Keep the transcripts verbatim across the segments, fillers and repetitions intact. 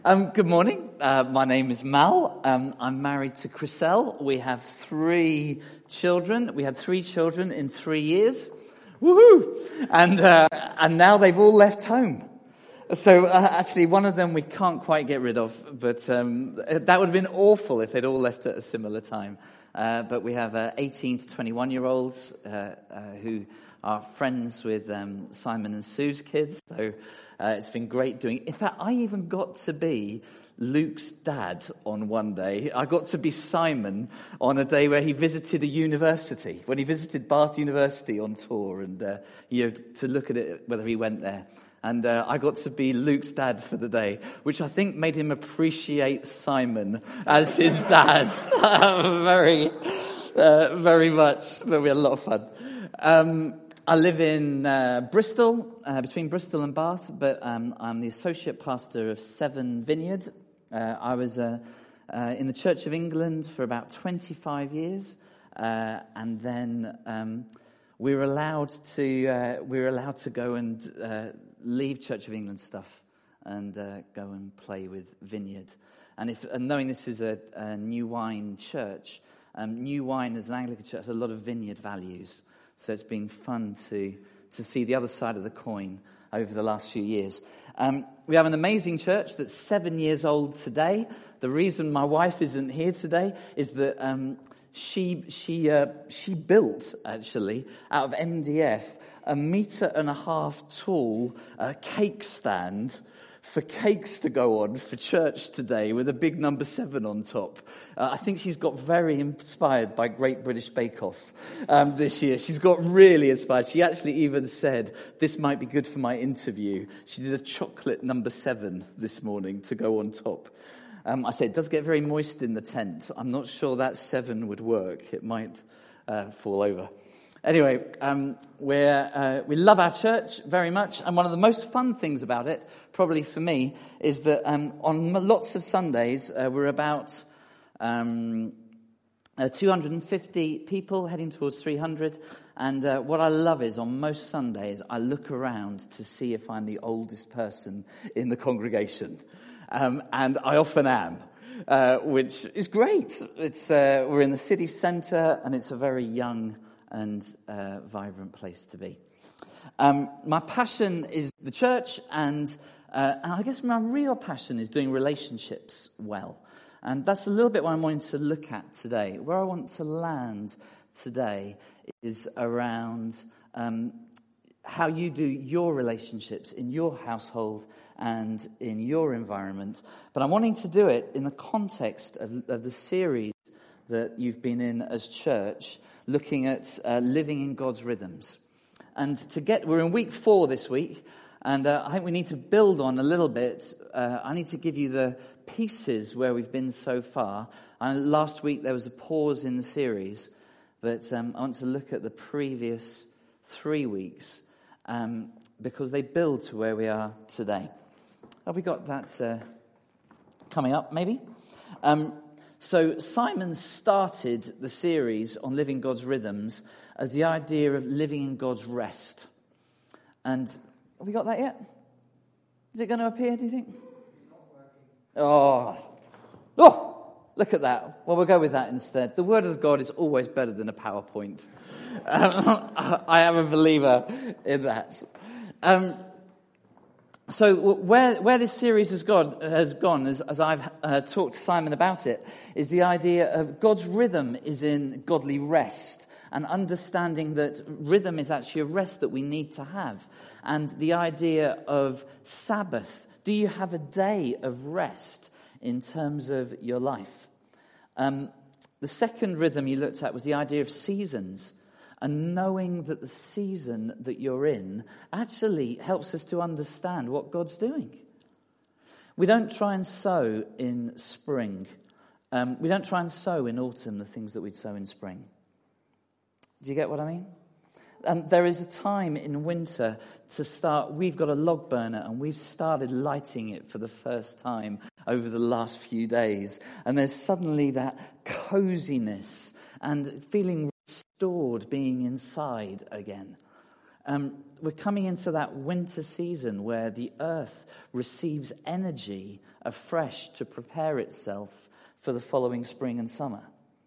Um, good morning. Uh, my name is Mal. Um, I'm married to Chriselle. We have three children. We had three children in three years. Woohoo! And uh, and now they've all left home. So uh, actually, one of them we can't quite get rid of, but um, that would have been awful if they'd all left at a similar time. Uh, but we have uh, eighteen to twenty-one year olds uh, uh, who are friends with um, Simon and Sue's kids. So. Uh, it's been great doing. In fact, I even got to be Luke's dad on one day. I got to be Simon on a day where he visited a university, when he visited Bath University on tour, and uh, you know, to look at it, whether he went there. And uh, I got to be Luke's dad for the day, which I think made him appreciate Simon as his dad very, uh, very much. But we had a lot of fun. Um, I live in uh, Bristol, uh, between Bristol and Bath, but um, I'm the associate pastor of Seven Vineyard. Uh, I was uh, uh, in the Church of England for about twenty-five years, uh, and then um, we were allowed to uh, we were allowed to go and uh, leave Church of England stuff and uh, go and play with Vineyard. And if and knowing this is a, a New Wine church, um, New Wine as an Anglican church has a lot of Vineyard values. So it's been fun to to see the other side of the coin over the last few years. Um, we have an amazing church that's seven years old today. The reason my wife isn't here today is that um, she she uh, she built, actually, out of M D F, a metre and a half tall uh, cake stand for cakes to go on for church today with a big number seven on top. Uh, I think she's got very inspired by Great British Bake Off um, this year. She's got really inspired. She actually even said, this might be good for my interview. She did a chocolate number seven this morning to go on top. Um, I said, it does get very moist in the tent. I'm not sure that seven would work. It might uh, fall over. Anyway, um, we're, uh, we love our church very much, and one of the most fun things about it, probably for me, is that um, on lots of Sundays, uh, we're about um, uh, two hundred fifty people, heading towards three hundred, and uh, what I love is, on most Sundays, I look around to see if I'm the oldest person in the congregation, um, and I often am. Uh, which is great. It's uh, we're in the city centre, and it's a very young and uh, vibrant place to be. Um, my passion is the church, and, uh, and I guess my real passion is doing relationships well. And that's a little bit what I'm wanting to look at today. Where I want to land today is around um, how you do your relationships in your household and in your environment. But I'm wanting to do it in the context of, of the series that you've been in as church, looking at uh, living in God's rhythms. And to get, we're in week four this week, and uh, I think we need to build on a little bit. Uh, I need to give you the pieces where we've been so far. And last week there was a pause in the series, but um, I want to look at the previous three weeks um, because they build to where we are today. Have we got that uh, coming up, maybe? Um So Simon started the series on living God's rhythms as the idea of living in God's rest. And have we got that yet? Is it going to appear, do you think? It's not working. Oh, oh, look at that. Well, we'll go with that instead. The Word of God is always better than a PowerPoint. Um, I am a believer in that. Um So where where this series has gone, has gone as, as I've uh, talked to Simon about it, is the idea of God's rhythm is in godly rest, and understanding that rhythm is actually a rest that we need to have. And the idea of Sabbath. Do you have a day of rest in terms of your life? Um, the second rhythm you looked at was the idea of seasons. And knowing that the season that you're in actually helps us to understand what God's doing. We don't try and sow in spring. Um, we don't try and sow in autumn the things that we'd sow in spring. Do you get what I mean? And there is a time in winter to start. We've got a log burner and we've started lighting it for the first time over the last few days. And there's suddenly that coziness and feeling restored being inside again. Um, we're coming into that winter season where the earth receives energy afresh to prepare itself for the following spring and summer.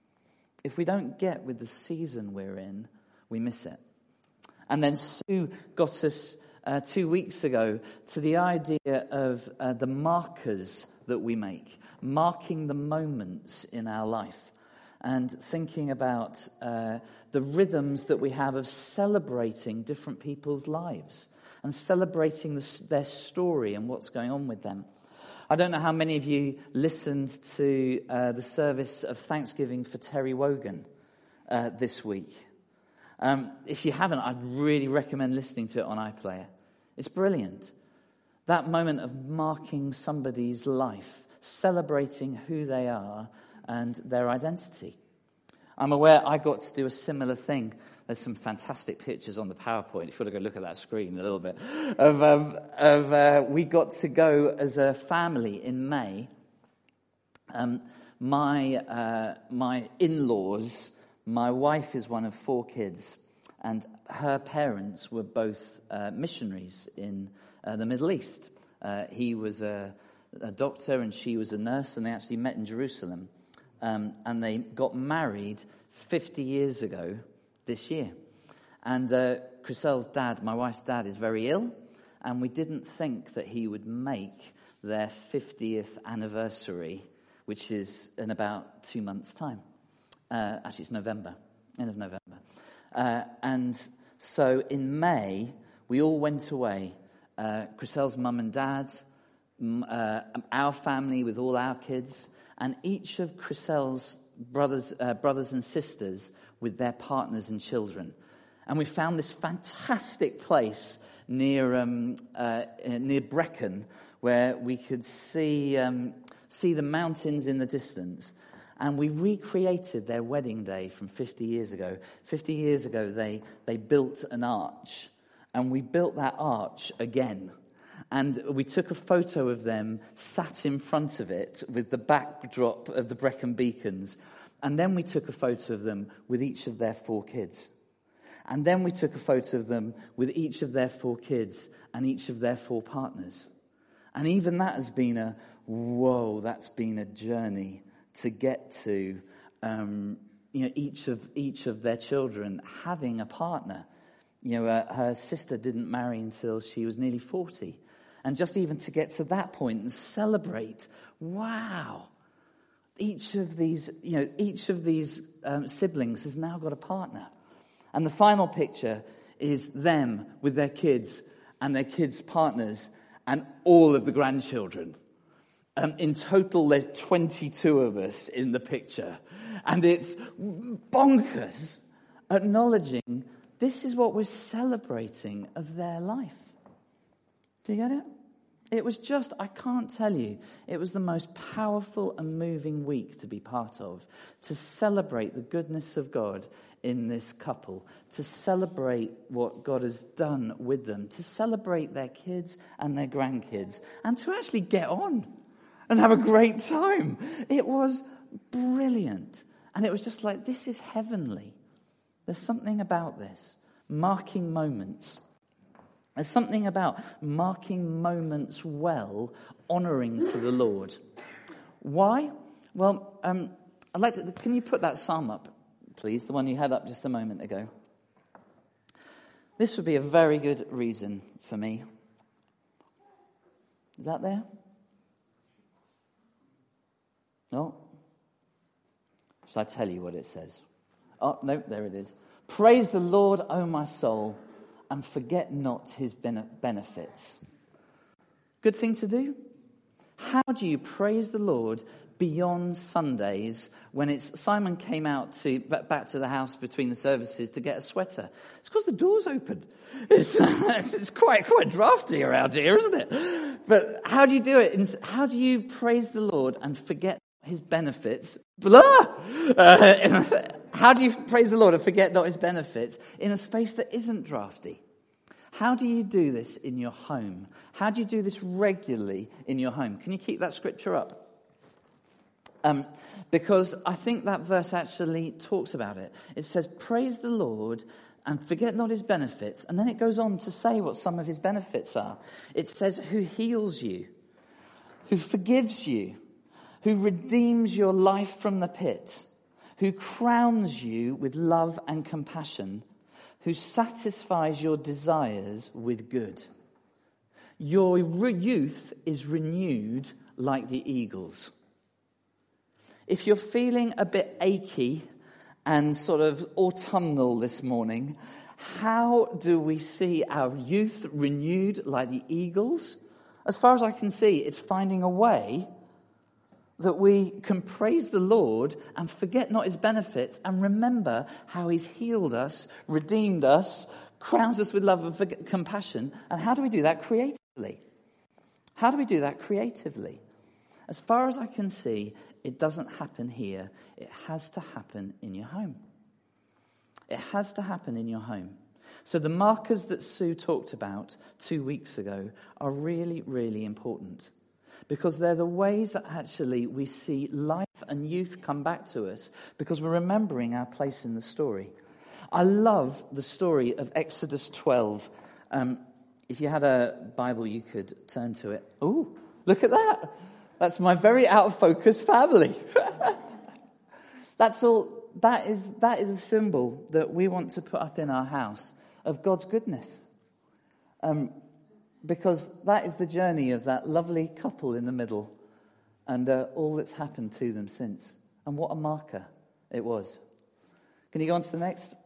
If we don't get with the season we're in, we miss it. And then Sue got us uh, two weeks ago to the idea of uh, the markers that we make, marking the moments in our life, and thinking about uh, the rhythms that we have of celebrating different people's lives and celebrating the, their story and what's going on with them. I don't know how many of you listened to uh, the service of Thanksgiving for Terry Wogan uh, this week. Um, if you haven't, I'd really recommend listening to it on iPlayer. It's brilliant. That moment of marking somebody's life, celebrating who they are and their identity. I'm aware I got to do a similar thing. There's some fantastic pictures on the PowerPoint. If you want to go look at that screen a little bit. Of, um, of uh, we got to go as a family in May. Um, my uh, my in-laws, my wife is one of four kids, and her parents were both uh, missionaries in uh, the Middle East. Uh, he was a, a doctor and she was a nurse, and they actually met in Jerusalem. Um, and they got married fifty years ago this year. And uh, Chriselle's dad, my wife's dad, is very ill, and we didn't think that he would make their fiftieth anniversary, which is in about two months' time. Uh, actually, it's November, end of November. Uh, and so in May, we all went away. Uh, Chriselle's mum and dad, uh, our family with all our kids, and each of Chriselle's brothers, uh, brothers and sisters with their partners and children. And we found this fantastic place near um, uh, near Brecon, where we could see um, see the mountains in the distance. And we recreated their wedding day from fifty years ago. fifty years ago, they, they built an arch. And we built that arch again. And we took a photo of them sat in front of it with the backdrop of the Brecon beacons. And then we took a photo of them with each of their four kids. And then we took a photo of them with each of their four kids and each of their four partners. And even that has been a, whoa, that's been a journey to get to, um, you know, each of each of their children having a partner. You know, uh, her sister didn't marry until she was nearly forty. And just even to get to that point and celebrate, wow, each of these, you know, each of these um, siblings has now got a partner. And the final picture is them with their kids and their kids' partners and all of the grandchildren. Um, in total, there's twenty-two of us in the picture. And it's bonkers, acknowledging this is what we're celebrating of their life. Do you get it? It was just, I can't tell you, it was the most powerful and moving week to be part of, to celebrate the goodness of God in this couple, to celebrate what God has done with them, to celebrate their kids and their grandkids, and to actually get on and have a great time. It was brilliant. And it was just like, this is heavenly. There's something about this, marking moments. There's something about marking moments well, honouring to the Lord. Why? Well, um, I'd like to, can you put that psalm up, please, the one you had up just a moment ago? This would be a very good reason for me. Is that there? No? Shall I tell you what it says? Oh, no, there it is. Praise the Lord, O my soul, and forget not his benefits. Good thing to do? How do you praise the Lord beyond Sundays when it's Simon came out to back to the house between the services to get a sweater? It's because the door's open. It's, it's quite quite drafty around here, isn't it? But how do you do it? How do you praise the Lord and forget his benefits? Blah! Uh, how do you praise the Lord and forget not his benefits in a space that isn't drafty? How do you do this in your home? How do you do this regularly in your home? Can you keep that scripture up? Um, because I think that verse actually talks about it. It says, praise the Lord and forget not his benefits. And then it goes on to say what some of his benefits are. It says, who heals you, who forgives you, who redeems your life from the pit, who crowns you with love and compassion, who satisfies your desires with good. Your youth is renewed like the eagles. If you're feeling a bit achy and sort of autumnal this morning, how do we see our youth renewed like the eagles? As far as I can see, it's finding a way that we can praise the Lord and forget not his benefits and remember how he's healed us, redeemed us, crowns us with love and compassion. And how do we do that creatively? How do we do that creatively? As far as I can see, it doesn't happen here. It has to happen in your home. It has to happen in your home. So the markers that Sue talked about two weeks ago are really, really important, because they're the ways that actually we see life and youth come back to us, because we're remembering our place in the story. I love the story of Exodus twelve. Um, if you had a Bible, you could turn to it. Oh, look at that. That's my very out-of-focus family. That's all. That is, that is a symbol that we want to put up in our house of God's goodness. Um, because that is the journey of that lovely couple in the middle and uh, all that's happened to them since. And what a marker it was. Can you go on to the next?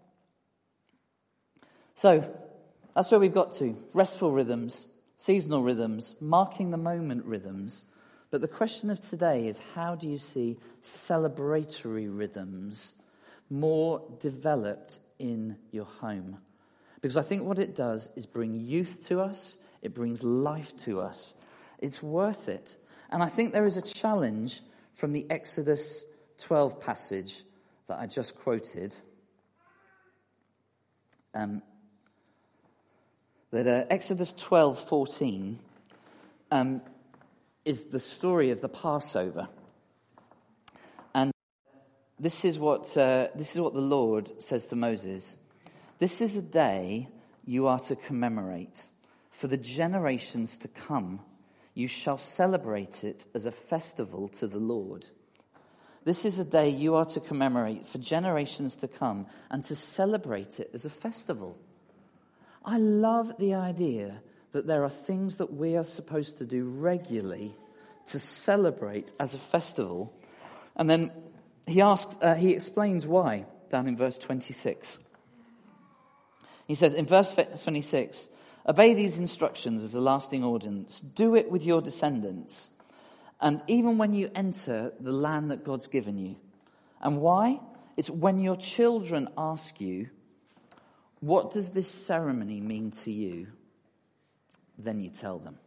So, that's where we've got to. Restful rhythms, seasonal rhythms, marking the moment rhythms. But the question of today is, how do you see celebratory rhythms more developed in your home? Because I think what it does is bring youth to us. It brings life to us. It's worth it. And I think there is a challenge from the Exodus twelve passage that I just quoted. Um, that uh, Exodus twelve fourteen um, is the story of the Passover. And this is what uh, this is what the Lord says to Moses. This is a day you are to commemorate. For the generations to come, you shall celebrate it as a festival to the Lord. This is a day you are to commemorate for generations to come and to celebrate it as a festival. I love the idea that there are things that we are supposed to do regularly to celebrate as a festival. And then he asks, uh, he explains why down in verse twenty-six. He says in verse twenty-six, obey these instructions as a lasting ordinance. Do it with your descendants. And even when you enter the land that God's given you. And why? It's when your children ask you, what does this ceremony mean to you? Then you tell them.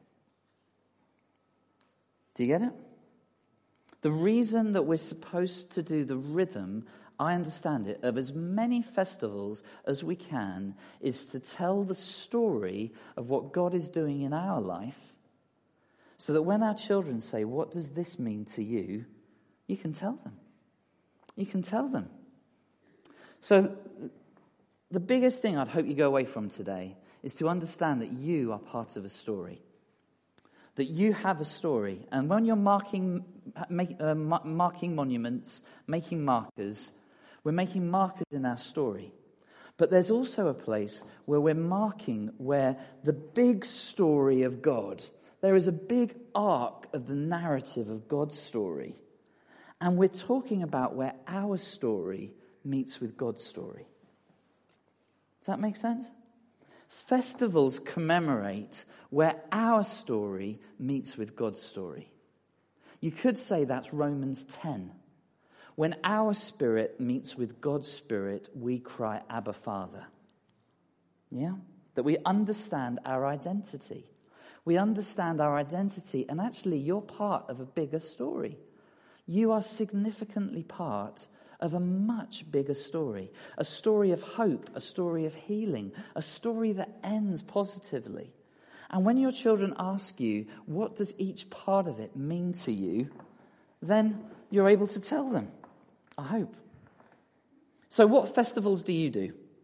Do you get it? The reason that we're supposed to do the rhythm, I understand it, of as many festivals as we can is to tell the story of what God is doing in our life, so that when our children say, what does this mean to you? You can tell them. You can tell them. So the biggest thing I'd hope you go away from today is to understand that you are part of a story. That you have a story. And when you're marking, make, uh, marking monuments, making markers, we're making markers in our story. But there's also a place where we're marking where the big story of God, there is a big arc of the narrative of God's story. And we're talking about where our story meets with God's story. Does that make sense? Festivals commemorate where our story meets with God's story. You could say that's Romans ten. When our spirit meets with God's spirit, we cry, Abba, Father. Yeah? That we understand our identity. We understand our identity, and actually you're part of a bigger story. You are significantly part of a much bigger story. A story of hope, a story of healing, a story that ends positively. And when your children ask you, what does each part of it mean to you, then you're able to tell them. I hope. So what festivals do you do?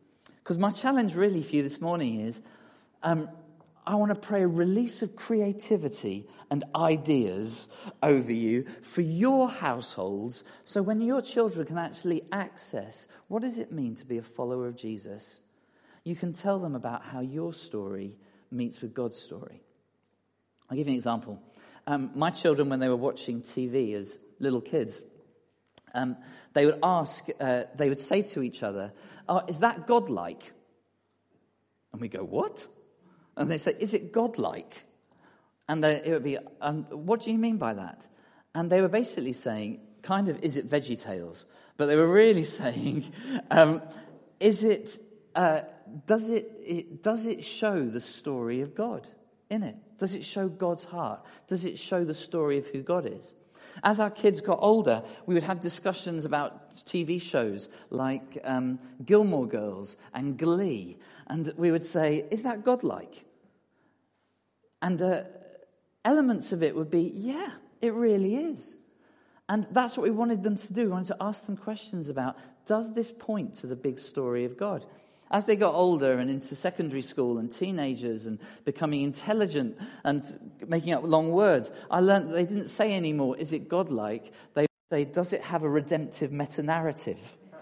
Because my challenge really for you this morning is, um, I want to pray a release of creativity and ideas over you for your households, so when your children can actually access what does it mean to be a follower of Jesus, you can tell them about how your story meets with God's story. I'll give you an example. Um, my children, when they were watching T V as little kids, um, they would ask, uh, they would say to each other, oh, is that godlike? And we go, what? And they say, is it godlike? And they, it would be, um, what do you mean by that? And they were basically saying, kind of, is it VeggieTales? But they were really saying, um, is it, uh, does it, it, does it show the story of God in it? Does it show God's heart? Does it show the story of who God is? As our kids got older, we would have discussions about T V shows like um, Gilmore Girls and Glee. And we would say, is that godlike? And uh, elements of it would be, yeah, it really is. And that's what we wanted them to do. We wanted to ask them questions about, does this point to the big story of God? As they got older and into secondary school and teenagers and becoming intelligent and making up long words, I learned that they didn't say anymore, is it godlike? They would say, does it have a redemptive meta-narrative?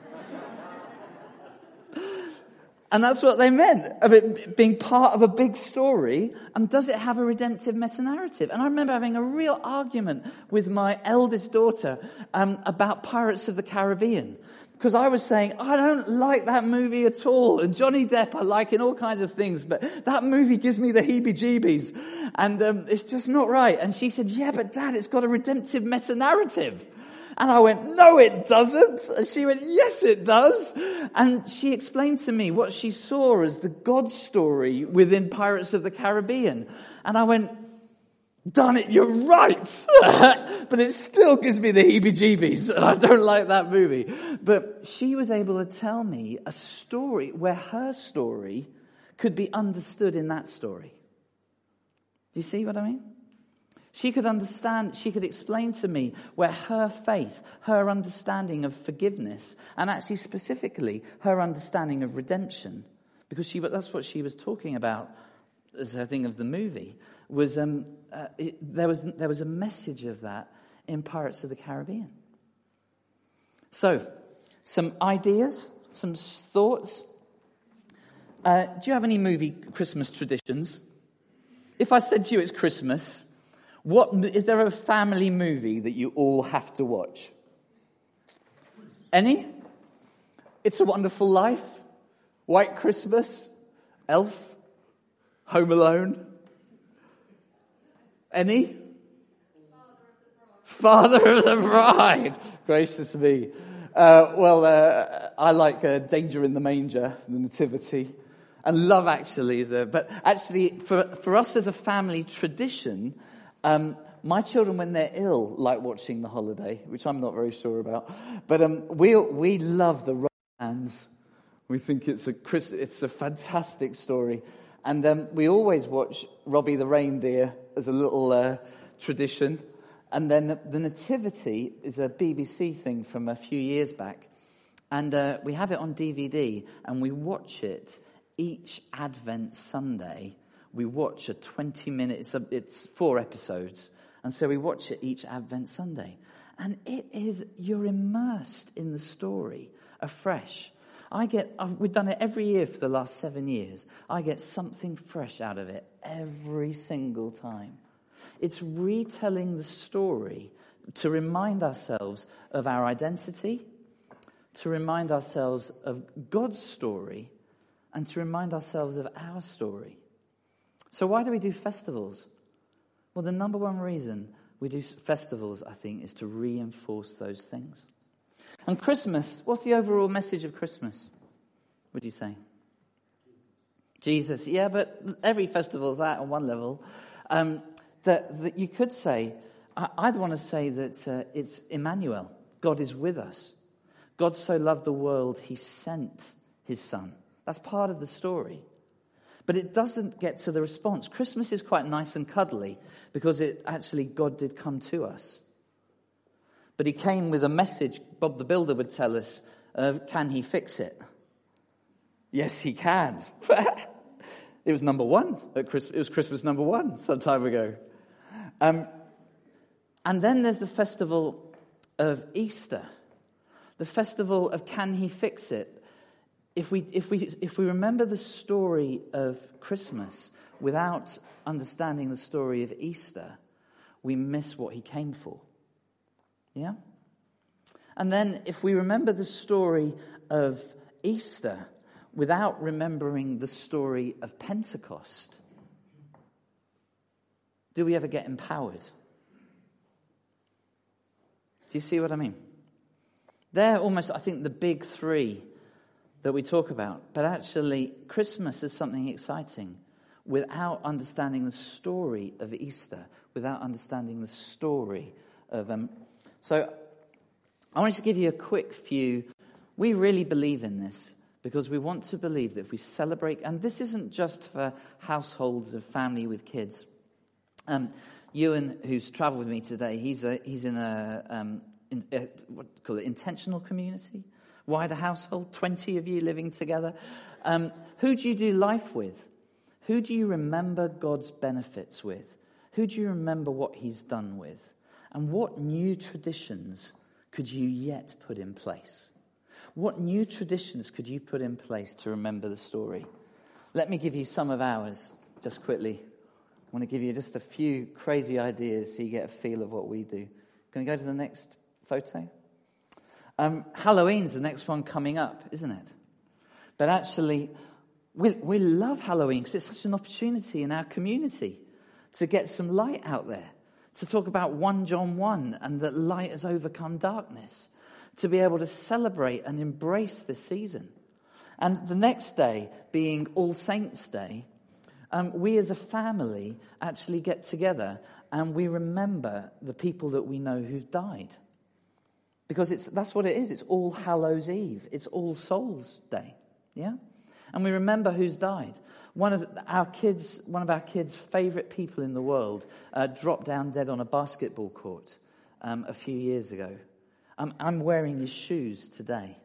And that's what they meant, of it being part of a big story. And does it have a redemptive meta-narrative? And I remember having a real argument with my eldest daughter um, about Pirates of the Caribbean. Because I was saying, I don't like that movie at all. And Johnny Depp I like in all kinds of things, but that movie gives me the heebie-jeebies. And um, it's just not right. And she said, yeah, but Dad, it's got a redemptive meta-narrative. And I went, no, it doesn't. And she went, yes, it does. And she explained to me what she saw as the God story within Pirates of the Caribbean. And I went, darn it, you're right. But it still gives me the heebie-jeebies. And I don't like that movie. But she was able to tell me a story where her story could be understood in that story. Do you see what I mean? She could understand, she could explain to me where her faith, her understanding of forgiveness, and actually specifically her understanding of redemption, because she, that's what she was talking about as her thing of the movie, was um, uh, it, there was there was a message of that in Pirates of the Caribbean. So, some ideas, some thoughts. Uh, do you have any movie Christmas traditions? If I said to you it's Christmas, what is there a family movie that you all have to watch? Any? It's a Wonderful Life, White Christmas, Elf, Home Alone. Any? Father of the Bride. Gracious me. Uh, well, uh, I like uh, Danger in the Manger, the Nativity. And Love Actually is a... But actually, for, for us as a family tradition, um, my children, when they're ill, like watching The Holiday, which I'm not very sure about. But um, we we love the Hands. We think it's a it's a fantastic story. And um, we always watch Robbie the Reindeer as a little uh, tradition. And then the Nativity is a B B C thing from a few years back. And uh, we have it on D V D, and we watch it each Advent Sunday. We watch a twenty minute, it's, a, it's four episodes. And so we watch it each Advent Sunday. And it is, you're immersed in the story afresh. I get, I've, we've done it every year for the last seven years. I get something fresh out of it every single time. It's retelling the story to remind ourselves of our identity, to remind ourselves of God's story, and to remind ourselves of our story. So why do we do festivals? Well, the number one reason we do festivals, I think, is to reinforce those things. And Christmas, what's the overall message of Christmas, would you say? Jesus. Yeah, but every festival is that on one level. Um, that, that you could say, I, I'd want to say that uh, it's Emmanuel. God is with us. God so loved the world, he sent his son. That's part of the story. But it doesn't get to the response. Christmas is quite nice and cuddly because it actually, God did come to us. But he came with a message, Bob the Builder would tell us, uh, can he fix it? Yes, he can. It was number one at Christmas. It was Christmas number one some time ago. Um, and then there's the festival of Easter, the festival of Can He Fix It? If we if we if we remember the story of Christmas without understanding the story of Easter, we miss what he came for. Yeah? And then if we remember the story of Easter without remembering the story of Pentecost, do we ever get empowered? Do you see what I mean? They're almost, I think, the big three that we talk about. But actually, Christmas is something exciting without understanding the story of Easter, without understanding the story of... Um, so I want to give you a quick few. We really believe in this because we want to believe that if we celebrate, and this isn't just for households of family with kids. Um, Ewan, who's travelled with me today, he's a, he's in a, um, in a what do you call it, intentional community, wider household, twenty of you living together. Um, who do you do life with? Who do you remember God's benefits with? Who do you remember what he's done with? And what new traditions could you yet put in place? What new traditions could you put in place to remember the story? Let me give you some of ours, just quickly. I want to give you just a few crazy ideas so you get a feel of what we do. Can we go to the next photo? Um, Halloween's the next one coming up, isn't it? But actually, we, we love Halloween because it's such an opportunity in our community to get some light out there, to talk about First John one and that light has overcome darkness, to be able to celebrate and embrace this season. And the next day, being All Saints' Day, um, we as a family actually get together and we remember the people that we know who've died. Because it's that's what it is. It's All Hallows Eve. It's All Souls' Day. Yeah? And we remember who's died. One of our kids, one of our kids' favourite people in the world uh, dropped down dead on a basketball court um, a few years ago. Um, I'm wearing his shoes today.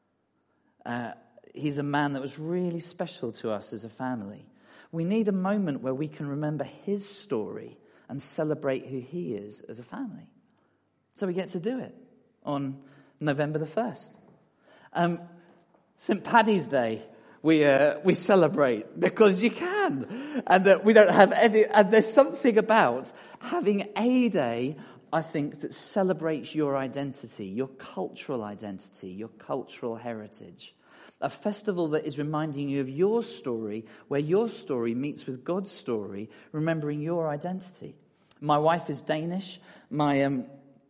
Uh, he's a man that was really special to us as a family. We need a moment where we can remember his story and celebrate who he is as a family. So we get to do it on November the first. Um, Saint Paddy's Day, we uh, we celebrate because you can. And uh, we don't have any... And there's something about having a day, I think, that celebrates your identity, your cultural identity, your cultural heritage. A festival that is reminding you of your story, where your story meets with God's story, remembering your identity. My wife is Danish. My um,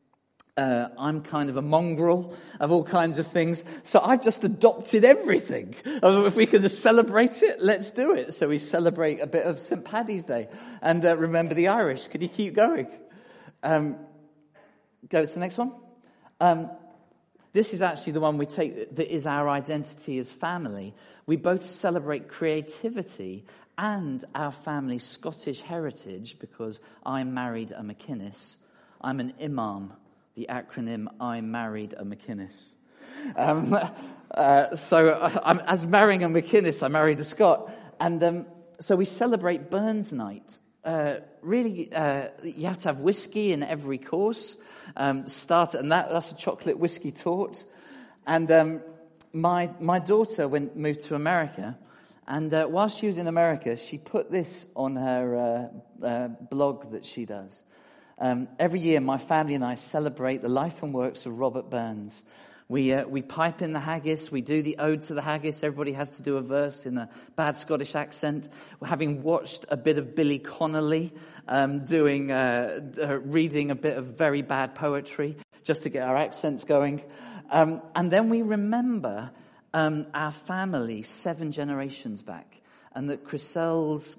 uh, I'm kind of a mongrel of all kinds of things. So I've just adopted everything. If we can celebrate it, let's do it. So we celebrate a bit of Saint Paddy's Day. And uh, remember the Irish. Could you keep going? Um, go to the next one. Um, this is actually the one we take that is our identity as family. We both celebrate creativity and our family's Scottish heritage because I married a McInnes. I'm an imam, the acronym I married a McInnes. Um, uh, so I, I'm, as marrying a McInnes, I married a Scot. And um, so we celebrate Burns Night. Uh, really, uh, you have to have whiskey in every course. Um, start and that that's a chocolate whiskey torte. And um, my my daughter went moved to America, and uh, while she was in America, she put this on her uh, uh, blog that she does. Um, every year, my family and I celebrate the life and works of Robert Burns. We uh, we pipe in the haggis. We do the ode to the haggis. Everybody has to do a verse in a bad Scottish accent. We're having watched a bit of Billy Connolly um, doing uh, uh, reading a bit of very bad poetry just to get our accents going. Um, and then we remember um, our family seven generations back. And that Chriselle's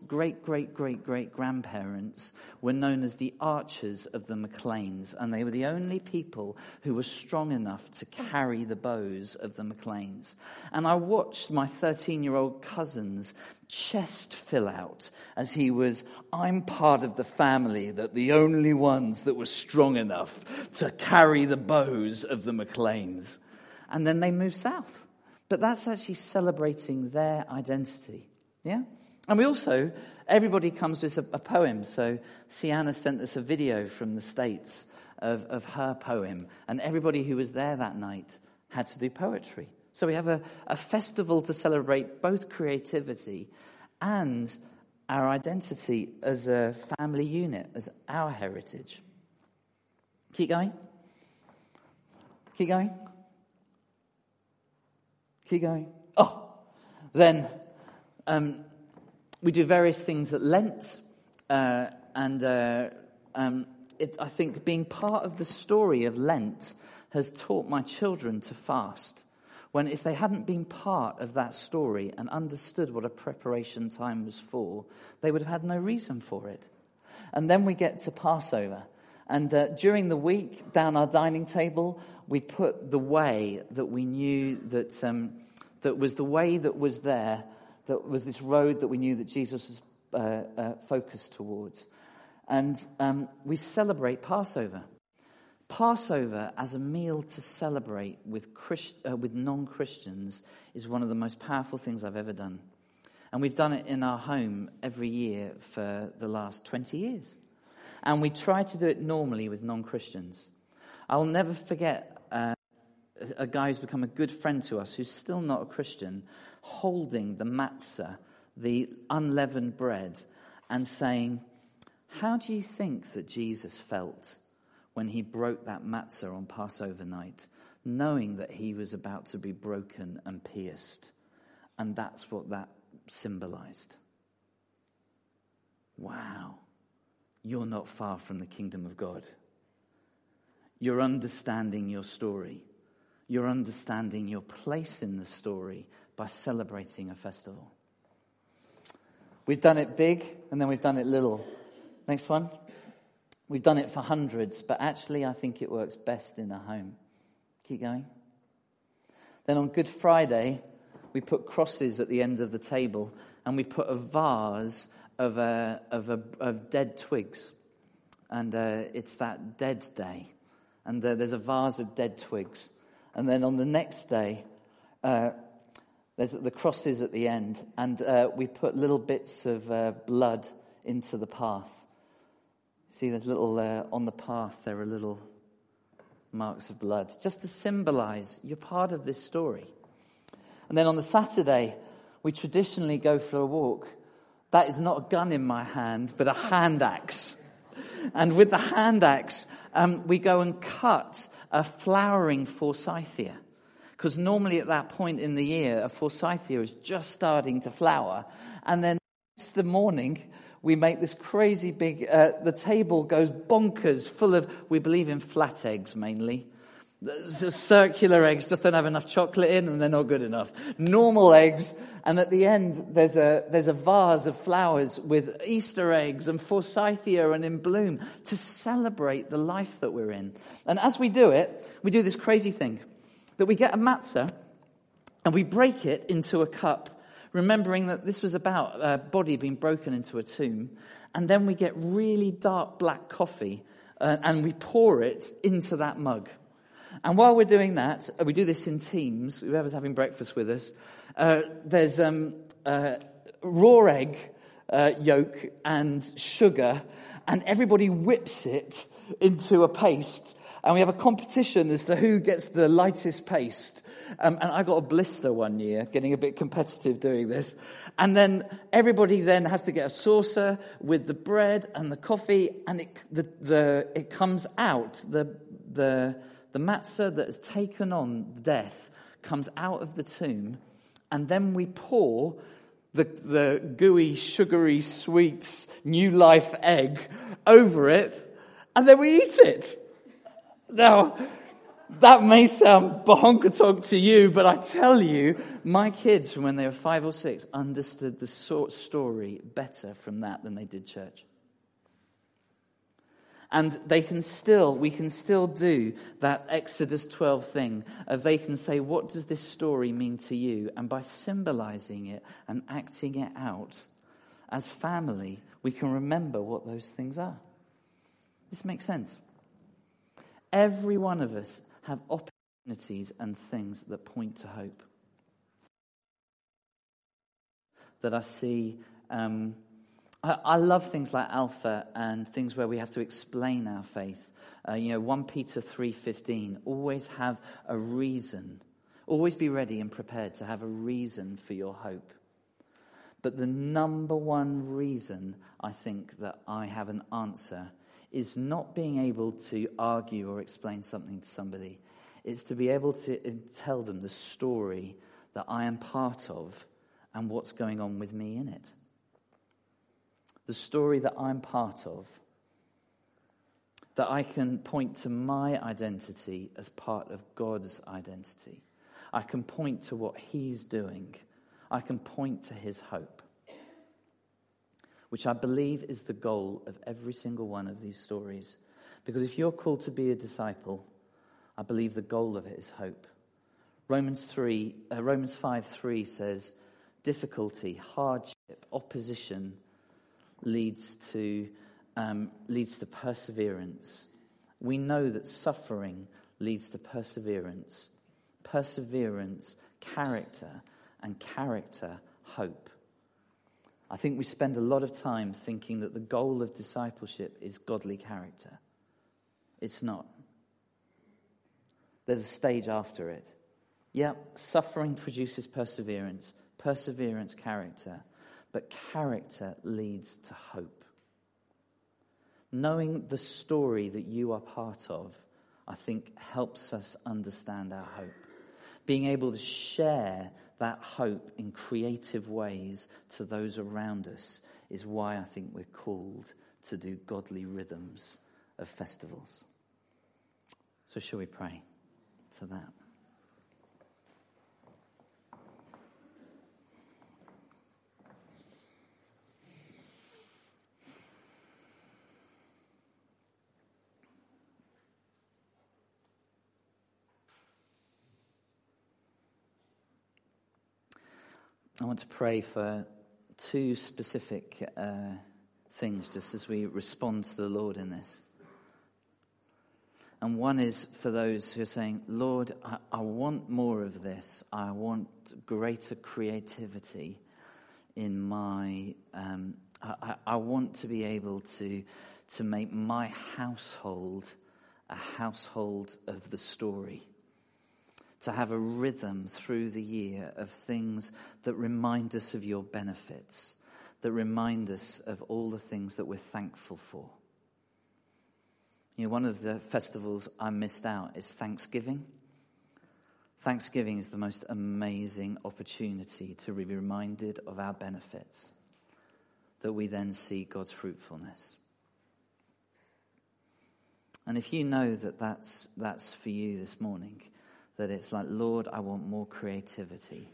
great-great-great-great-grandparents were known as the archers of the MacLeans. And they were the only people who were strong enough to carry the bows of the MacLeans. And I watched my thirteen-year-old cousin's chest fill out as he was, I'm part of the family that the only ones that were strong enough to carry the bows of the MacLeans. And then they moved south. But that's actually celebrating their identity. Yeah? And we also, everybody comes with a, a poem. So Sienna sent us a video from the States of, of her poem. And everybody who was there that night had to do poetry. So we have a, a festival to celebrate both creativity and our identity as a family unit, as our heritage. Keep going. Keep going. Keep going. Oh, then um, we do various things at Lent. Uh, and uh, um, it, I think being part of the story of Lent has taught my children to fast. When if they hadn't been part of that story and understood what a preparation time was for, they would have had no reason for it. And then we get to Passover. And uh, during the week, down our dining table, we put the way that we knew that um, that was the way that was there, that was this road that we knew that Jesus was uh, uh, focused towards. And um, we celebrate Passover. Passover as a meal to celebrate with Christ, uh, with non-Christians is one of the most powerful things I've ever done. And we've done it in our home every year for the last twenty years. And we try to do it normally with non-Christians. I'll never forget uh, a guy who's become a good friend to us, who's still not a Christian, holding the matzah, the unleavened bread, and saying, how do you think that Jesus felt when he broke that matzah on Passover night, knowing that he was about to be broken and pierced? And that's what that symbolized. Wow. You're not far from the kingdom of God. You're understanding your story. You're understanding your place in the story by celebrating a festival. We've done it big and then we've done it little. Next one. We've done it for hundreds, but actually I think it works best in a home. Keep going. Then on Good Friday, we put crosses at the end of the table and we put a vase of a, of, a, of dead twigs. And uh, it's that dead day. And uh, there's a vase of dead twigs. And then on the next day, uh, there's the crosses at the end. And uh, we put little bits of uh, blood into the path. See, there's little, uh, on the path, there are little marks of blood. Just to symbolize you're part of this story. And then on the Saturday, we traditionally go for a walk. That is not a gun in my hand, but a hand axe. And with the hand axe, um, we go and cut a flowering forsythia. Because normally at that point in the year, a forsythia is just starting to flower. And then it's the morning, we make this crazy big, uh, the table goes bonkers, full of, we believe in flat eggs mainly. The circular eggs just don't have enough chocolate in and they're not good enough. Normal eggs, and at the end there's a there's a vase of flowers with Easter eggs and forsythia and in bloom to celebrate the life that we're in. And as we do it, we do this crazy thing, that we get a matzah and we break it into a cup, remembering that this was about a body being broken into a tomb. And then we get really dark black coffee uh, and we pour it into that mug. And while we're doing that, we do this in teams, whoever's having breakfast with us, uh, there's um, uh, raw egg uh, yolk and sugar, and everybody whips it into a paste. And we have a competition as to who gets the lightest paste. Um, and I got a blister one year, getting a bit competitive doing this. And then everybody then has to get a saucer with the bread and the coffee, and it the the it comes out the the. The matzah that has taken on death comes out of the tomb, and then we pour the, the gooey, sugary, sweet, new life egg over it, and then we eat it. Now, that may sound bahonkatonk to you, but I tell you, my kids, from when they were five or six, understood the story better from that than they did church. And they can still, we can still do that Exodus twelve thing of they can say, what does this story mean to you? And by symbolizing it and acting it out as family, we can remember what those things are. This makes sense. Every one of us have opportunities and things that point to hope. that I see... Um, I, I love things like Alpha and things where we have to explain our faith. Uh, you know, First Peter three fifteen, always have a reason. Always be ready and prepared to have a reason for your hope. But the number one reason I think that I have an answer is not being able to argue or explain something to somebody. It's to be able to tell them the story that I am part of and what's going on with me in it. The story that I'm part of. That I can point to my identity as part of God's identity. I can point to what he's doing. I can point to his hope. Which I believe is the goal of every single one of these stories. Because if you're called to be a disciple, I believe the goal of it is hope. Romans three, uh, Romans five three says, difficulty, hardship, opposition leads to um, leads to perseverance. We know that suffering leads to perseverance. Perseverance, character, and character, hope. I think we spend a lot of time thinking that the goal of discipleship is godly character. It's not. There's a stage after it. Yeah, suffering produces perseverance. Perseverance, character. But character leads to hope. Knowing the story that you are part of, I think helps us understand our hope. Being able to share that hope in creative ways to those around us is why I think we're called to do godly rhythms of festivals. So shall we pray for that? I want to pray for two specific uh, things just as we respond to the Lord in this. And one is for those who are saying, Lord, I, I want more of this. I want greater creativity in my... Um, I, I want to be able to, to make my household a household of the story. To have a rhythm through the year of things that remind us of your benefits, that remind us of all the things that we're thankful for. You know, one of the festivals I missed out is Thanksgiving. Thanksgiving is the most amazing opportunity to be reminded of our benefits, that we then see God's fruitfulness. And if you know that that's, that's for you this morning, that it's like, Lord, I want more creativity.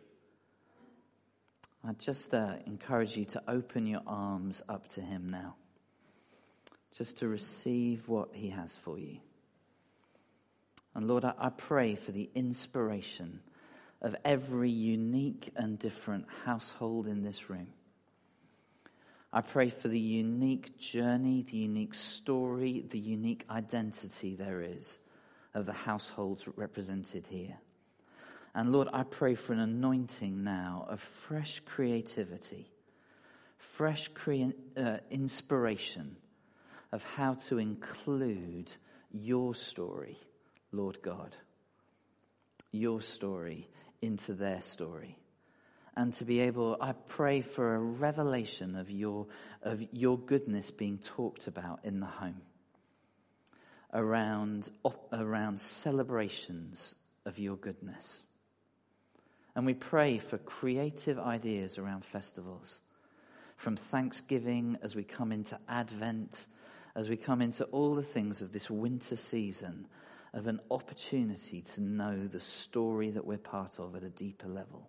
I just uh, encourage you to open your arms up to him now. Just to receive what he has for you. And Lord, I, I pray for the inspiration of every unique and different household in this room. I pray for the unique journey, the unique story, the unique identity there is of the households represented here. And Lord, I pray for an anointing now of fresh creativity, fresh crea- uh, inspiration of how to include your story, Lord God, your story into their story. And to be able, I pray for a revelation of your, of your goodness being talked about in the home. Around, around celebrations of your goodness. And we pray for creative ideas around festivals. From Thanksgiving, as we come into Advent, as we come into all the things of this winter season, of an opportunity to know the story that we're part of at a deeper level.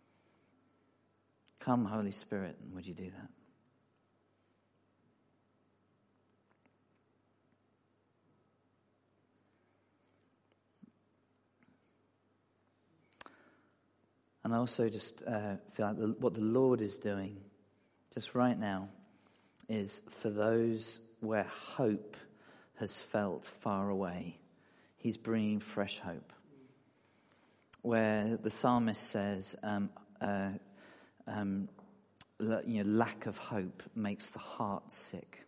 Come, Holy Spirit, and would you do that? And I also just uh, feel like the, what the Lord is doing just right now is for those where hope has felt far away, he's bringing fresh hope. Where the psalmist says, um, uh, um, you know, lack of hope makes the heart sick.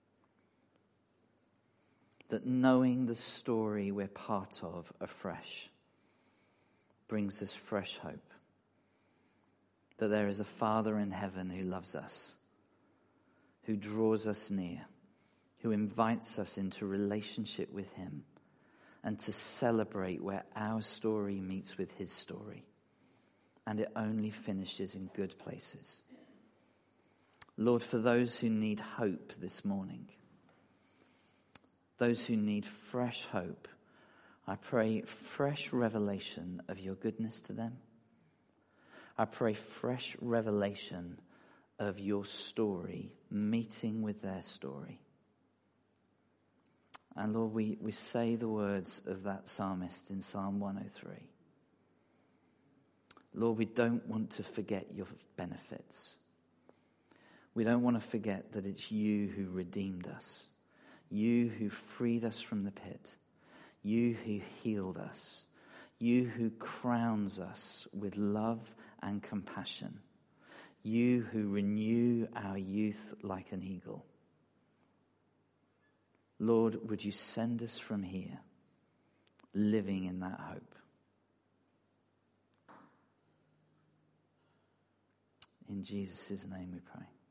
That knowing the story we're part of afresh brings us fresh hope. That there is a Father in heaven who loves us, who draws us near, who invites us into relationship with him, and to celebrate where our story meets with his story. And it only finishes in good places. Lord, for those who need hope this morning, those who need fresh hope, I pray fresh revelation of your goodness to them. I pray fresh revelation of your story meeting with their story. And Lord, we, we say the words of that psalmist in Psalm one oh three. Lord, we don't want to forget your benefits. We don't want to forget that it's you who redeemed us. You who freed us from the pit. You who healed us. You who crowns us with love and compassion. You who renew our youth like an eagle. Lord, would you send us from here living in that hope? In Jesus' name we pray.